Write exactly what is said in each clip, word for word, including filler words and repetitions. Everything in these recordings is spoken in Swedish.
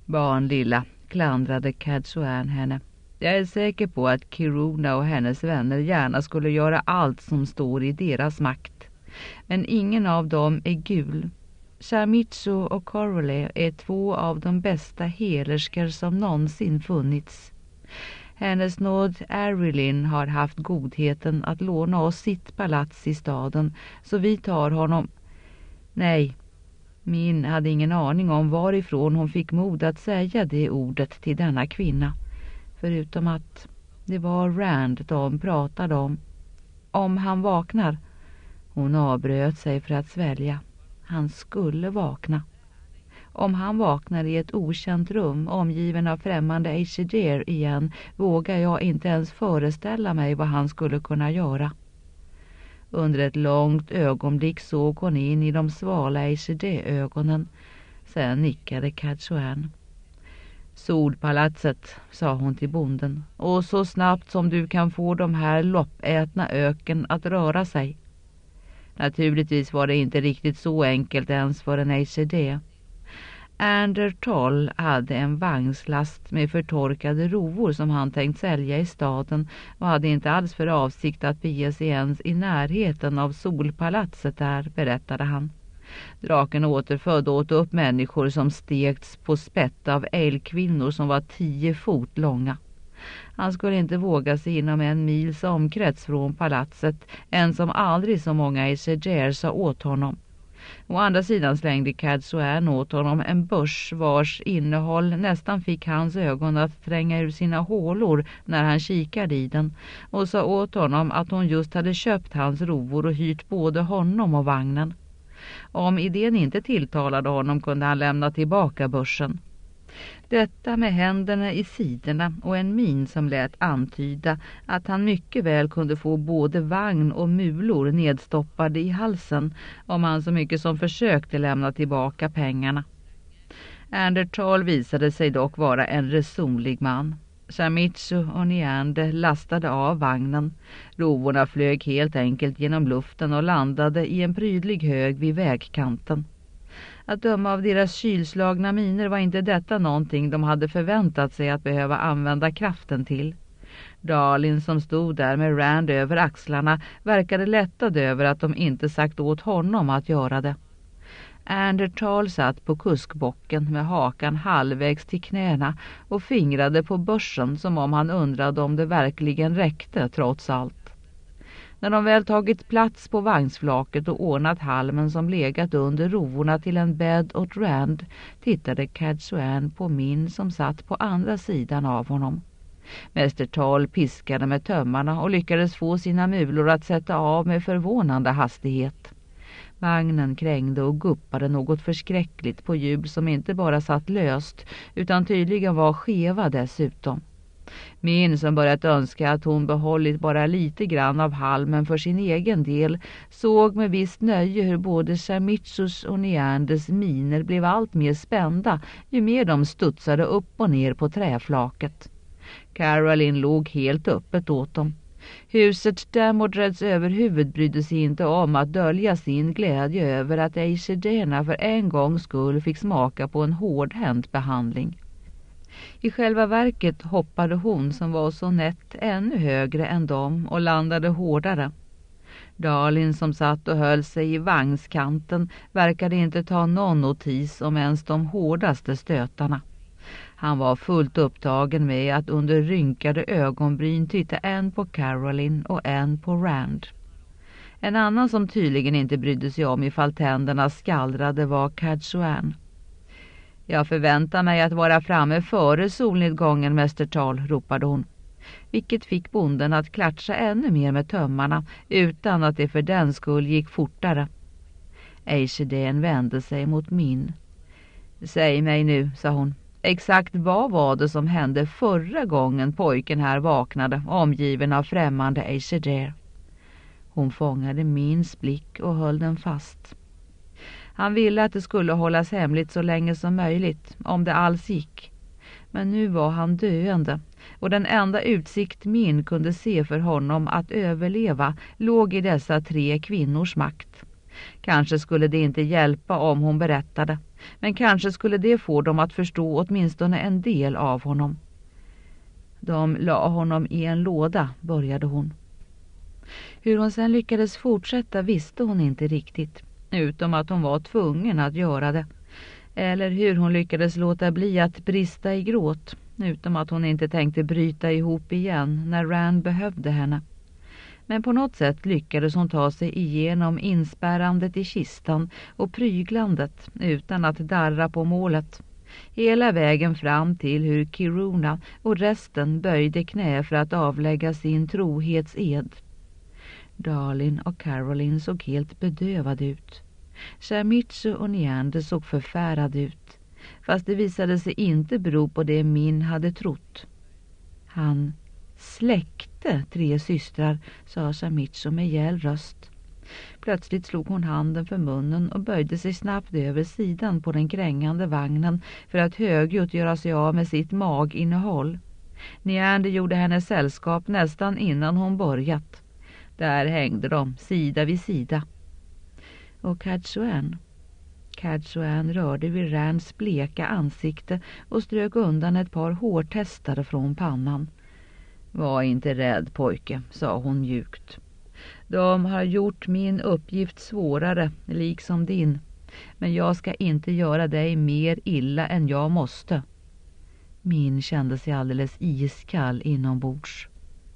Barn lilla, klandrade Cadsuane henne. Jag är säker på att Kiruna och hennes vänner gärna skulle göra allt som står i deras makt. Men ingen av dem är gul. Shamitsu och Corole är två av de bästa helerskor som någonsin funnits. Hennes nåd Arilyn har haft godheten att låna oss sitt palats i staden, så vi tar honom. Nej, Min hade ingen aning om varifrån hon fick mod att säga det ordet till denna kvinna, förutom att det var Rand de pratade om. Om han vaknar. Hon avbröt sig för att svälja. Han skulle vakna. Om han vaknar i ett okänt rum omgiven av främmande Aesir igen, vågar jag inte ens föreställa mig vad han skulle kunna göra. Under ett långt ögonblick såg hon in i de svala Aesir-ögonen. Sen nickade Cadsuane. Solpalatset, sa hon till bonden, och så snabbt som du kan få de här loppätna öken att röra sig. Naturligtvis var det inte riktigt så enkelt ens för en Aesir. Andertoll hade en vagnslast med förtorkade rovor som han tänkt sälja i staden och hade inte alls för avsikt att bege sig ens i närheten av solpalatset där, berättade han. Draken återfödde åt upp människor som stegts på spett av älgkvinnor som var tio fot långa. Han skulle inte våga sig inom en mils omkrets från palatset, än som aldrig så många Aesir sa åt honom. Å andra sidan slängde Cadsuane åt honom en börs vars innehåll nästan fick hans ögon att tränga ur sina hålor när han kikade i den, och sa åt honom att hon just hade köpt hans rovor och hyrt både honom och vagnen. Om idén inte tilltalade honom kunde han lämna tillbaka börsen. Detta med händerna i sidorna och en min som lät antyda att han mycket väl kunde få både vagn och mulor nedstoppade i halsen om han så mycket som försökte lämna tillbaka pengarna. Andertoll visade sig dock vara en resonlig man. Shamitsu och Niande lastade av vagnen. Rovorna flög helt enkelt genom luften och landade i en prydlig hög vid vägkanten. Att döma av deras kylslagna miner var inte detta någonting de hade förväntat sig att behöva använda kraften till. Darlin som stod där med Rand över axlarna verkade lättad över att de inte sagt åt honom att göra det. Andertoll satt på kuskbocken med hakan halvvägs till knäna och fingrade på börsen som om han undrade om det verkligen räckte trots allt. När de väl tagit plats på vagnsflaket och ordnat halmen som legat under rovorna till en bädd åt Rand, tittade Cadsuane på Min som satt på andra sidan av honom. Mäster Toll piskade med tömmarna och lyckades få sina mulor att sätta av med förvånande hastighet. Vagnen krängde och guppade något förskräckligt på hjul som inte bara satt löst utan tydligen var skeva dessutom. Min som börjat önska att hon behållit bara lite grann av halmen för sin egen del såg med visst nöje hur både Shamitsus och Niandes miner blev allt mer spända ju mer de studsade upp och ner på träflaket. Caroline låg helt öppet åt dem. Huset Damodreds överhuvud brydde sig inte om att dölja sin glädje över att Aesirderna för en gångs skull fick smaka på en hårdhänt behandling. I själva verket hoppade hon som var så nätt ännu högre än dem och landade hårdare. Darlin som satt och höll sig i vagnskanten verkade inte ta någon notis om ens de hårdaste stötarna. Han var fullt upptagen med att under rynkade ögonbryn titta en på Caroline och en på Rand. En annan som tydligen inte brydde sig om ifall tänderna skallrade var Cadsuane. Jag förväntar mig att vara framme före solnedgången, mäster Toll, ropade hon. Vilket fick bonden att klatscha ännu mer med tömmarna utan att det för den skull gick fortare. Aesirden vände sig mot Min. Säg mig nu, sa hon. Exakt vad var det som hände förra gången pojken här vaknade omgiven av främmande Aesir? Hon fångade Mins blick och höll den fast. Han ville att det skulle hållas hemligt så länge som möjligt, om det alls gick. Men nu var han döende, och den enda utsikt Min kunde se för honom att överleva låg i dessa tre kvinnors makt. Kanske skulle det inte hjälpa om hon berättade, Men kanske skulle det få dem att förstå åtminstone en del av honom. De la honom i en låda, började hon. Hur hon sen lyckades fortsätta visste hon inte riktigt, utom att hon var tvungen att göra det. Eller hur hon lyckades låta bli att brista i gråt, utom att hon inte tänkte bryta ihop igen när Rand behövde henne. Men på något sätt lyckades hon ta sig igenom inspärrandet i kistan och pryglandet utan att darra på målet. Hela vägen fram till hur Kiruna och resten böjde knä för att avlägga sin trohetsed. Darlin och Caroline såg helt bedövade ut. Shamitsu och Neander såg förfärade ut, fast det visade sig inte bero på det Min hade trott. Han släckte tre systrar, sa Shamitsu med gäll röst. Plötsligt slog hon handen för munnen och böjde sig snabbt över sidan på den krängande vagnen för att högljutt göra sig av med sitt maginnehåll. Neander gjorde henne sällskap nästan innan hon börjat. Där hängde de, sida vid sida. Och Cadsuane? Cadsuane rörde vid Rands bleka ansikte och strök undan ett par hårtestare från pannan. Var inte rädd, pojke, sa hon mjukt. De har gjort min uppgift svårare, liksom din. Men jag ska inte göra dig mer illa än jag måste. Min kände sig alldeles iskall inombords.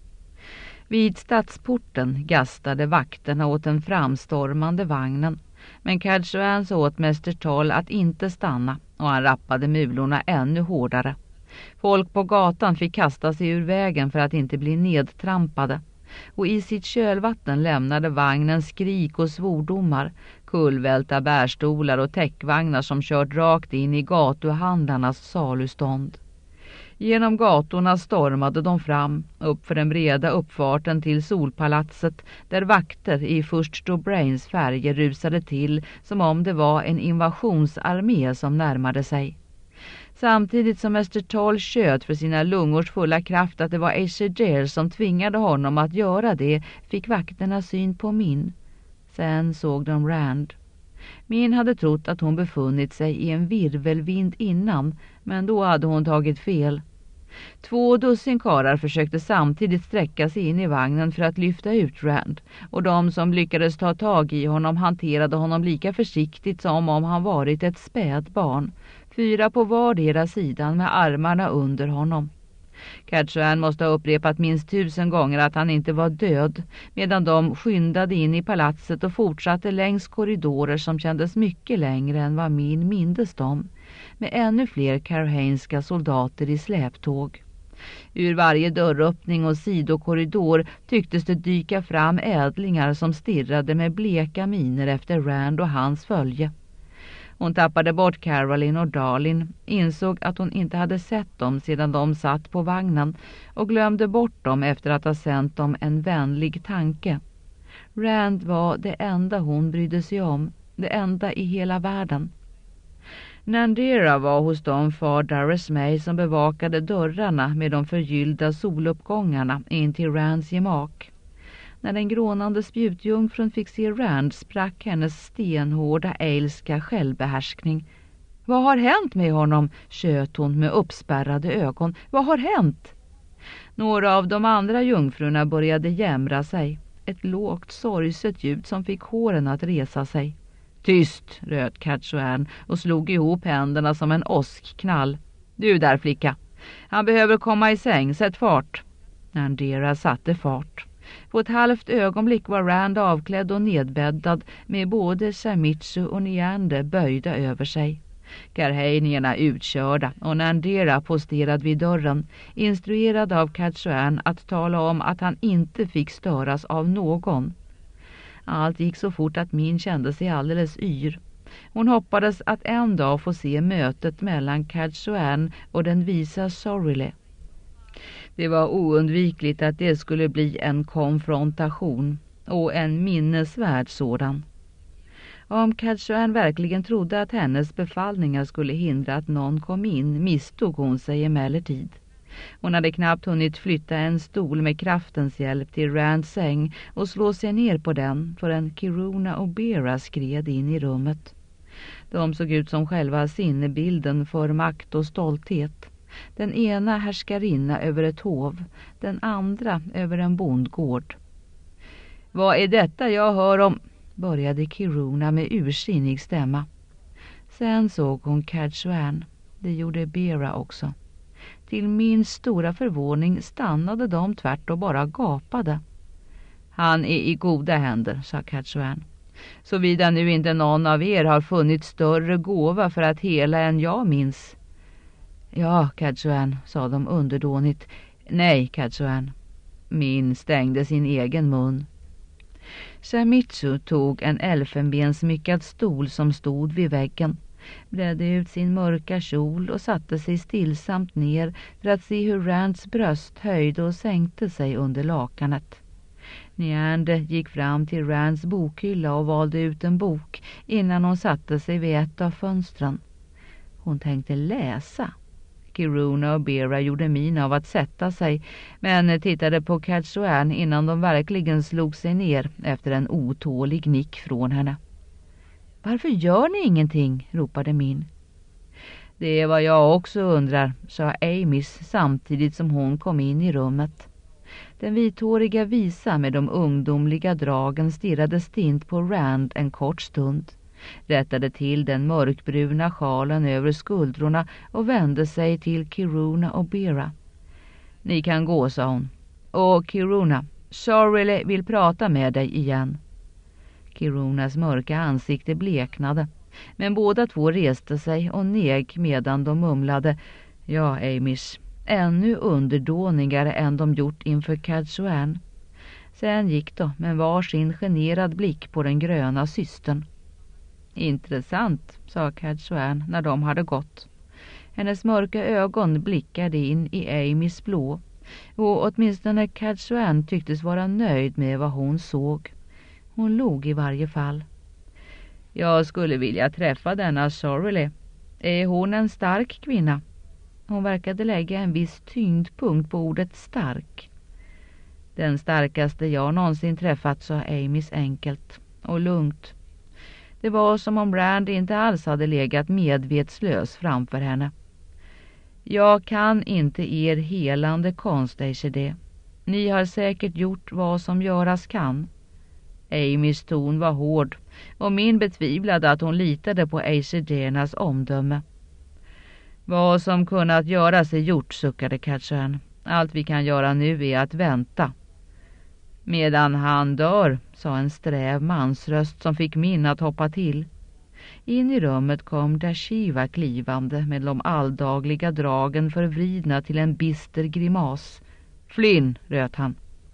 Vid stadsporten gastade vakterna åt den framstormande vagnen. Men Cadsuane sa åt mäster Toll att inte stanna och han rappade mulorna ännu hårdare. Folk på gatan fick kasta sig ur vägen för att inte bli nedtrampade. Och i sitt kölvatten lämnade vagnen skrik och svordomar, kullvälta bärstolar och täckvagnar som kört rakt in i gatuhandlarnas salustånd. Genom gatorna stormade de fram, upp för den breda uppfarten till Solpalatset, där vakter i först Dobrains färger rusade till som om det var en invasionsarmé som närmade sig. Samtidigt som mäster Toll tjöt för sina lungors fulla kraft att det var Asher som tvingade honom att göra det, fick vakterna syn på Min. Sen såg de Rand. Min hade trott att hon befunnit sig i en virvelvind innan, men då hade hon tagit fel. Två dussin karar försökte samtidigt sträcka sig in i vagnen för att lyfta ut Rand, och de som lyckades ta tag i honom hanterade honom lika försiktigt som om han varit ett spädbarn, fyra på vardera sidan med armarna under honom. Cadsuane måste ha upprepat minst tusen gånger att han inte var död, medan de skyndade in i palatset och fortsatte längs korridorer som kändes mycket längre än vad Min mindes dem, med ännu fler karhainska soldater i släptåg. Ur varje dörröppning och sidokorridor tycktes det dyka fram ädlingar som stirrade med bleka miner efter Rand och hans följe. Hon tappade bort Caroline och Darlin, insåg att hon inte hade sett dem sedan de satt på vagnen och glömde bort dem efter att ha sänt dem en vänlig tanke. Rand var det enda hon brydde sig om, det enda i hela världen. Nandera var hos de far Darres May som bevakade dörrarna med de förgyllda soluppgångarna in till Rands gemak. När den grånande spjutjungfrun fick se Rand sprack hennes stenhårda eilska självbehärskning. Vad har hänt med honom? Tjöt hon med uppspärrade ögon. Vad har hänt? Några av de andra jungfrurna började jämra sig. Ett lågt sorgset ljud som fick håren att resa sig. Tyst, röt Cadsuane och slog ihop händerna som en åskknall. Du där, flicka. Han behöver komma i säng, sätt fart. Nandera satte fart. På ett halvt ögonblick var Rand avklädd och nedbäddad med både Shamitsu och Neander böjda över sig. Karhainierna utkörda och Nandera posterad vid dörren, instruerad av Cadsuane att tala om att han inte fick störas av någon. Allt gick så fort att Min kände sig alldeles yr. Hon hoppades att en dag få se mötet mellan Cadsuane och den visa Sorryle. Det var oundvikligt att det skulle bli en konfrontation, och en minnesvärd sådan. Om Cadsuane verkligen trodde att hennes befallningar skulle hindra att någon kom in, misstog hon sig emellertid. Hon hade knappt hunnit flytta en stol med kraftens hjälp till Rands säng och slå sig ner på den förrän Kiruna och Bera skred in i rummet. De såg ut som själva sinnebilden för makt och stolthet. Den ena härskarinna över ett hov, den andra över en bondgård. Vad är detta jag hör om? Började Kiruna med ursinnig stämma. Sen såg hon Cadsuane. Det gjorde Bera också. Till min stora förvåning stannade de tvärt och bara gapade. Han är i goda händer, sa Cadsuane. Såvida nu inte någon av er har funnit större gåva för att hela än jag minns. Ja, Cadsuane, sa de underdånigt. Nej, Cadsuane. Min stängde sin egen mun. Shamitsu tog en elfenbensmyckad stol som stod vid väggen, bredde ut sin mörka kjol och satte sig stillsamt ner för att se hur Rands bröst höjde och sänkte sig under lakanet. Neande gick fram till Rands bokhylla och valde ut en bok innan hon satte sig vid ett av fönstren. Hon tänkte läsa. Kiruna och Bera gjorde min av att sätta sig, men tittade på Cadsuane innan de verkligen slog sig ner efter en otålig nick från henne. Varför gör ni ingenting? Ropade min. Det är vad jag också undrar, sa Amis samtidigt som hon kom in i rummet. Den vithåriga visa med de ungdomliga dragen stirrade stint på Rand en kort stund, rättade till den mörkbruna sjalen över skuldrorna och vände sig till Kiruna och Bera. Ni kan gå, sa hon. Och Kiruna, Sorrely vill prata med dig igen. Kirunas mörka ansikte bleknade, men båda två reste sig och neg medan de mumlade. Ja, Amish, ännu underdånigare än de gjort inför Cadsuane. Sen gick de med varsin generad blick på den gröna systern. Intressant, sa Cadsuane när de hade gått. Hennes mörka ögon blickade in i Amys blå, och åtminstone Cadsuane tycktes vara nöjd med vad hon såg. Hon log i varje fall. Jag skulle vilja träffa denna Sorrely. Är hon en stark kvinna? Hon verkade lägga en viss tyngdpunkt på ordet stark. Den starkaste jag någonsin träffat, sa Amis enkelt och lugnt. Det var som om Rand inte alls hade legat medvetslös framför henne. Jag kan inte er helande konst, det. Ni har säkert gjort vad som göras kan. Amys ton var hård och min betvivlade att hon litade på Aishedernas omdöme. Vad som kunnat göras är gjort, suckade Cadsuane. Allt vi kan göra nu är att vänta. Medan han dör, sa en sträv mansröst som fick min att hoppa till. In i rummet kom Dashiva klivande med de alldagliga dragen förvridna till en bister grimas. Flynn, röt han.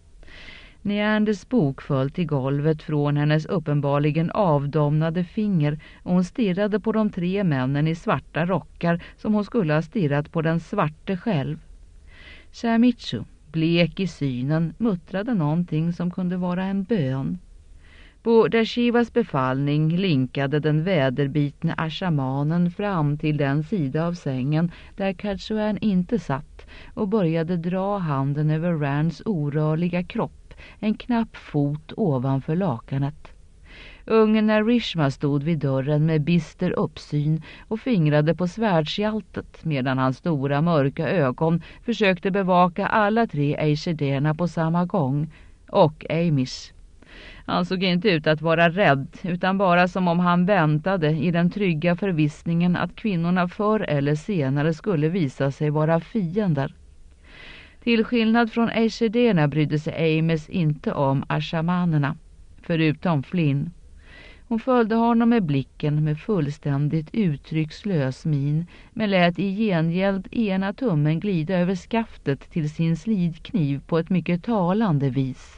Neanders bok föll till golvet från hennes uppenbarligen avdomnade finger och hon stirrade på de tre männen i svarta rockar som hon skulle ha stirrat på den svarte själv. Shamitsu, blek i synen, muttrade någonting som kunde vara en bön. På Dashivas befallning linkade den väderbitne ashamanen fram till den sida av sängen där Cadsuane inte satt och började dra handen över Rands orörliga kropp, en knapp fot ovanför lakanet. Ungen Narishma stod vid dörren med bister uppsyn och fingrade på svärdshjältet medan hans stora mörka ögon försökte bevaka alla tre Aishederna på samma gång, och Amish. Han såg inte ut att vara rädd, utan bara som om han väntade i den trygga förvissningen att kvinnorna förr eller senare skulle visa sig vara fiender. Till skillnad från Aishederna brydde sig Amis inte om ashamanerna, förutom Flynn. Hon följde honom med blicken med fullständigt uttryckslös min, men lät i gengäld ena tummen glida över skaftet till sin slidkniv på ett mycket talande vis.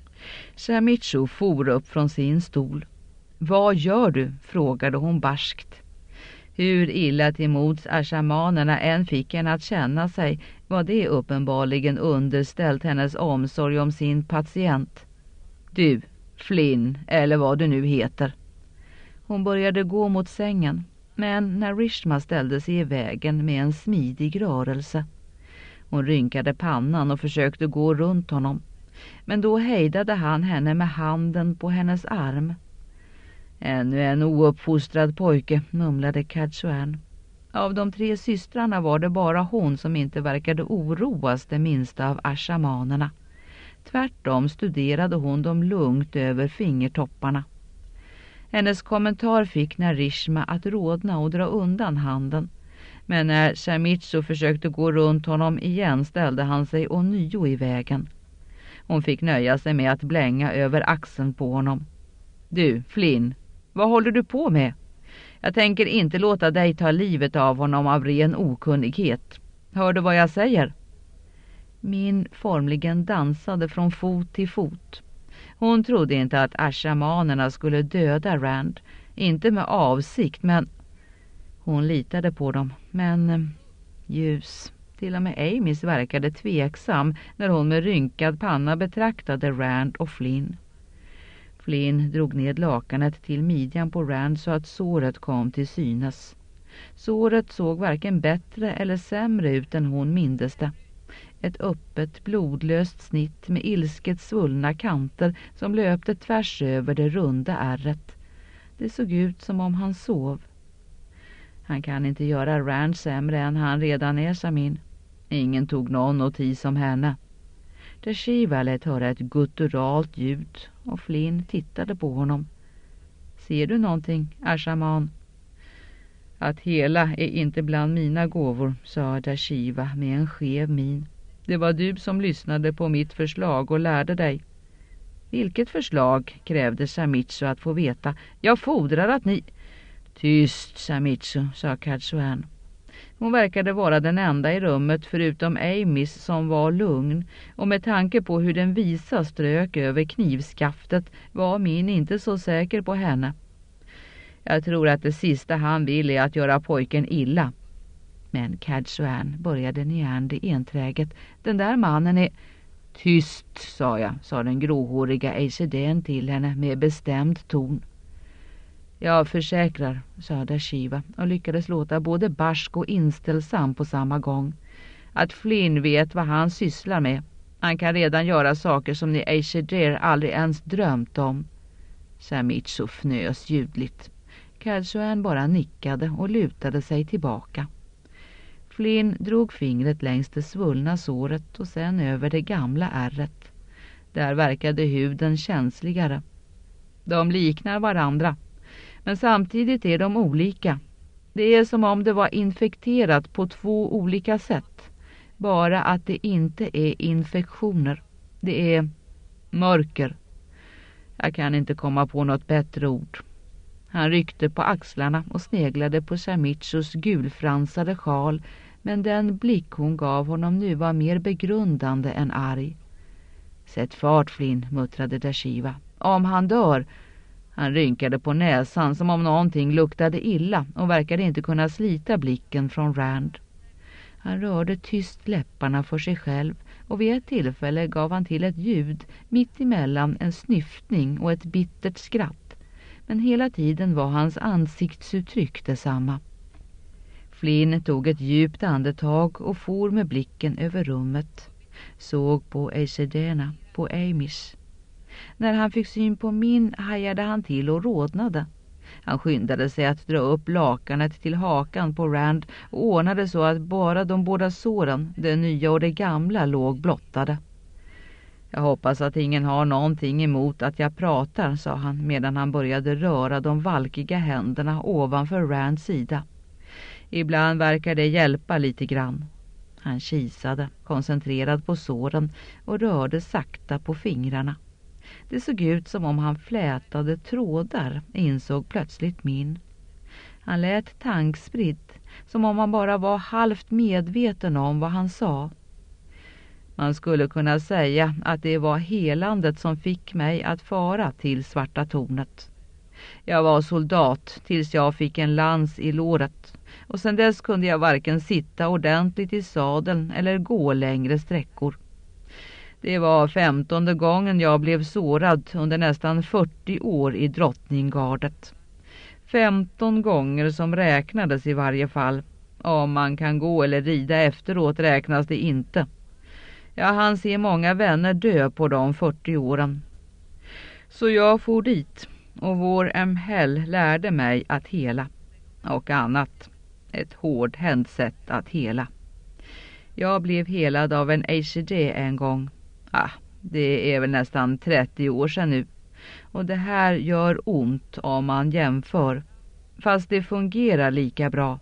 Shamitsu for upp från sin stol. Vad gör du? Frågade hon barskt. Hur illa till mods ashamanerna än fick henne att känna sig var det uppenbarligen underställt hennes omsorg om sin patient. Du, Flynn, eller vad du nu heter. Hon började gå mot sängen, men Narishma ställde sig i vägen med en smidig rörelse. Hon rynkade pannan och försökte gå runt honom, men då hejdade han henne med handen på hennes arm. Ännu en ouppfostrad pojke, mumlade Cadsuane. Av de tre systrarna var det bara hon som inte verkade oroas det minsta av ashamanerna. Tvärtom studerade hon dem lugnt över fingertopparna. Hennes kommentar fick Narishma att rodna och dra undan handen. Men när Shamizu försökte gå runt honom igen ställde han sig ånyo i vägen. Hon fick nöja sig med att blänga över axeln på honom. Du, Flynn, vad håller du på med? Jag tänker inte låta dig ta livet av honom av ren okunnighet. Hör du vad jag säger? Min formligen dansade från fot till fot. Hon trodde inte att ashamanerna skulle döda Rand. Inte med avsikt, men... Hon litade på dem, men... Ljus. Till och med Amys verkade tveksam när hon med rynkad panna betraktade Rand och Flynn. Flynn drog ned lakanet till midjan på Rand så att såret kom till synes. Såret såg varken bättre eller sämre ut än hon mindes det. Ett öppet, blodlöst snitt med ilsket svullna kanter som löpte tvärs över det runda ärret. Det såg ut som om han sov. Han kan inte göra Rand sämre än han redan är, Samin. Ingen tog någon notis om henne. Dashiva lät höra ett gutturalt ljud och Flynn tittade på honom. Ser du någonting, Ashaman? Att hela är inte bland mina gåvor, sa Dashiva med en skev min. Det var du som lyssnade på mitt förslag och lärde dig. Vilket förslag, krävde Shamizu att få veta. Jag fordrar att ni... Tyst, Shamizu, sa Cadsuane. Hon verkade vara den enda i rummet förutom Amys som var lugn, och med tanke på hur den visa strök över knivskaftet var min inte så säker på henne. Jag tror att det sista han vill är att göra pojken illa. Men Cadsuane, började Niandi enträget. Den där mannen är... Tyst, sa jag, sa den gråhåriga Eisheden till henne med bestämd ton. Jag försäkrar, sa Dashiva och lyckades låta både barsk och inställsam på samma gång. Att Flynn vet vad han sysslar med. Han kan redan göra saker som ni Eisheder aldrig ens drömt om. Shamizu fnös ljudligt. Cadsuane bara nickade och lutade sig tillbaka. Flynn drog fingret längs det svullna såret och sen över det gamla ärret. Där verkade huden känsligare. De liknar varandra, men samtidigt är de olika. Det är som om det var infekterat på två olika sätt. Bara att det inte är infektioner. Det är mörker. Jag kan inte komma på något bättre ord. Han ryckte på axlarna och sneglade på Shamizus gulfransade sjal, men den blick hon gav honom nu var mer begrundande än arg. Sätt fart, Flynn, muttrade Dashiva. Om han dör... Han rynkade på näsan som om någonting luktade illa och verkade inte kunna slita blicken från Rand. Han rörde tyst läpparna för sig själv och vid ett tillfälle gav han till ett ljud mitt emellan en snyftning och ett bittert skratt. Men hela tiden var hans ansiktsuttryck detsamma. Flynn tog ett djupt andetag och for med blicken över rummet. Såg på Eishedena, på Amys. När han fick syn på min hajade han till och rodnade. Han skyndade sig att dra upp lakanet till hakan på Rand och ordnade så att bara de båda såren, det nya och det gamla, låg blottade. Jag hoppas att ingen har någonting emot att jag pratar, sa han medan han började röra de valkiga händerna ovanför Rands sida. Ibland verkar det hjälpa lite grann. Han kisade, koncentrerad på såren och rörde sakta på fingrarna. Det såg ut som om han flätade trådar, insåg plötsligt min. Han lät tankspridd, som om han bara var halvt medveten om vad han sa. Man skulle kunna säga att det var helandet som fick mig att fara till Svarta tornet. Jag var soldat tills jag fick en lans i låret, och sedan dess kunde jag varken sitta ordentligt i sadeln eller gå längre sträckor. Det var femtonde gången jag blev sårad under nästan fyrtio år i Drottninggardet. Femton gånger som räknades i varje fall. Om man kan gå eller rida efteråt räknas det inte. Jag hann se många vänner dö på de fyrtio åren. Så jag for dit. och vår Emhel lärde mig att hela och annat. Ett hårdhänt sätt att hela. Jag blev helad av en A C D en gång. Ah, det är väl nästan trettio år sedan nu. Och det här gör ont om man jämför. Fast det fungerar lika bra.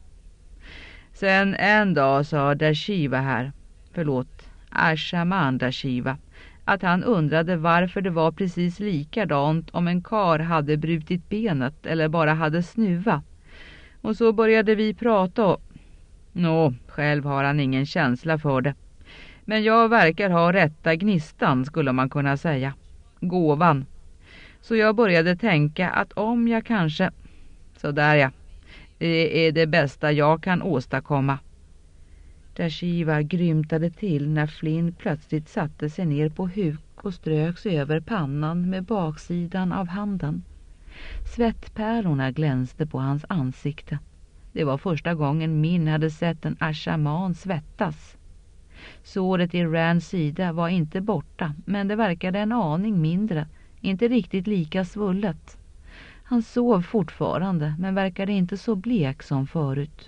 Sen en dag sa Dashiva här, förlåt, Ashaman Dashiva, att han undrade varför det var precis likadant om en kar hade brutit benet eller bara hade snuva. Och så började vi prata och... Nå, själv har han ingen känsla för det. Men jag verkar ha rätta gnistan, skulle man kunna säga. Gåvan. Så jag började tänka att om jag kanske... Så där ja. Det är det bästa jag kan åstadkomma. Dashiva grymtade till när Flynn plötsligt satte sig ner på huk och ströks över pannan med baksidan av handen. Svettpärlorna glänste på hans ansikte. Det var första gången Min hade sett en ashaman svettas. Såret i Rands sida var inte borta, men det verkade en aning mindre, inte riktigt lika svullet. Han sov fortfarande, men verkade inte så blek som förut.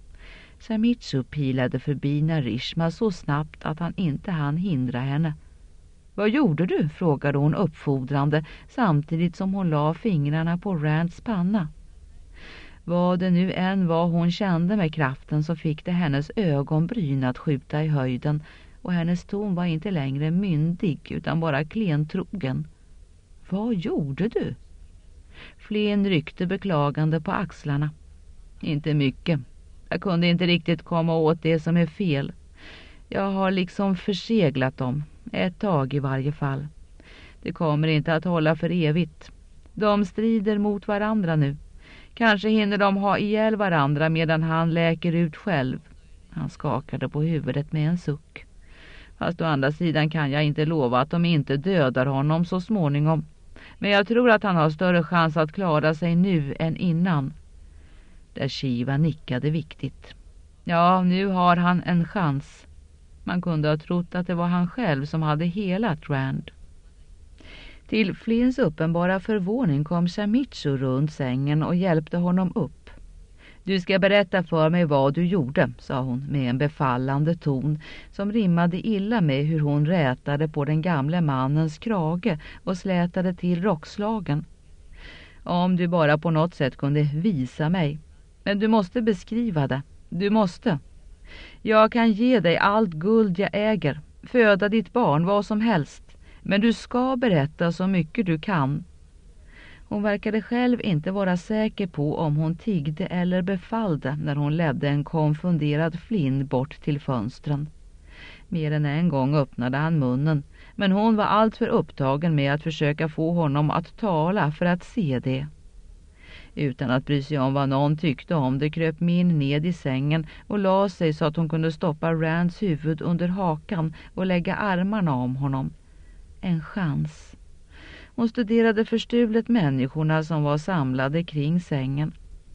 Samitsu pilade förbi Narishma så snabbt att han inte hann hindra henne. Vad gjorde du? Frågade hon uppfordrande samtidigt som hon la fingrarna på Rands panna. Vad det nu än var hon kände med kraften så fick det hennes ögonbryn att skjuta i höjden och hennes ton var inte längre myndig utan bara klentrogen. Vad gjorde du? Flynn ryckte beklagande på axlarna. Inte mycket. Jag kunde inte riktigt komma åt det som är fel. Jag har liksom förseglat dem. Ett tag i varje fall. Det kommer inte att hålla för evigt. De strider mot varandra nu. Kanske hinner de ha ihjäl varandra medan han läker ut själv. Han skakade på huvudet med en suck. Fast å andra sidan kan jag inte lova att de inte dödar honom så småningom. Men jag tror att han har större chans att klara sig nu än innan. Dashiva nickade viktigt. Ja, nu har han en chans. Man kunde ha trott att det var han själv som hade helat Rand. Till Flynns uppenbara förvåning kom Samitsu runt sängen och hjälpte honom upp. Du ska berätta för mig vad du gjorde, sa hon med en befallande ton som rimmade illa med hur hon rätade på den gamle mannens krage och slätade till rockslagen. Om du bara på något sätt kunde visa mig. Men du måste beskriva det. Du måste. Jag kan ge dig allt guld jag äger, föda ditt barn, vad som helst. Men du ska berätta så mycket du kan. Hon verkade själv inte vara säker på om hon tiggde eller befallde när hon ledde en konfunderad Flynn bort till fönstren. Mer än en gång öppnade han munnen, men hon var alltför upptagen med att försöka få honom att tala för att se det. Utan att bry sig om vad någon tyckte om det kröp Min ned i sängen och la sig så att hon kunde stoppa Rands huvud under hakan och lägga armarna om honom. En chans. Hon studerade förstulet människorna som var samlade kring sängen.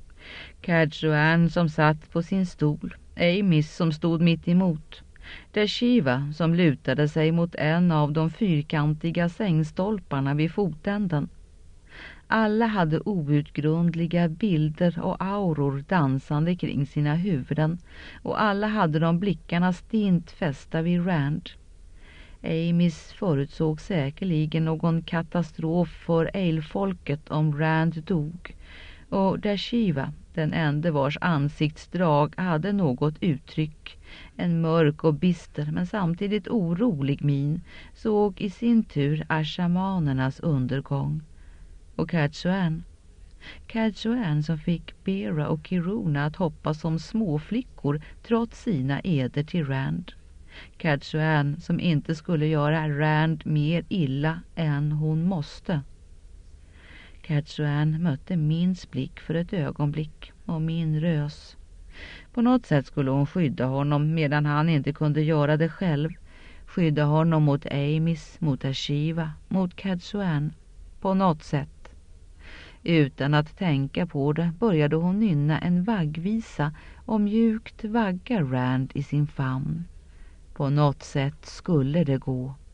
Kadjoan som satt på sin stol, Amis som stod mitt emot, Dashiva som lutade sig mot en av de fyrkantiga sängstolparna vid fotänden. Alla hade outgrundliga bilder och auror dansande kring sina huvuden och alla hade de blickarna stint fästa vid Rand. Amis förutsåg säkerligen någon katastrof för Eilfolket om Rand dog och Dashiva, den enda vars ansiktsdrag hade något uttryck, en mörk och bister men samtidigt orolig min, såg i sin tur ashamanernas undergång. Och Kadjoan. Kadjoan som fick Bera och Kiruna att hoppa som småflickor trots sina eder till Rand. Kadjoan som inte skulle göra Rand mer illa än hon måste. Kadjoan mötte Mins blick för ett ögonblick och Min rös. På något sätt skulle hon skydda honom medan han inte kunde göra det själv. Skydda honom mot Amis, mot Dashiva, mot Kadjoan. På något sätt. Utan att tänka på det började hon nynna en vaggvisa och mjukt vagga Rand i sin famn. På något sätt skulle det gå.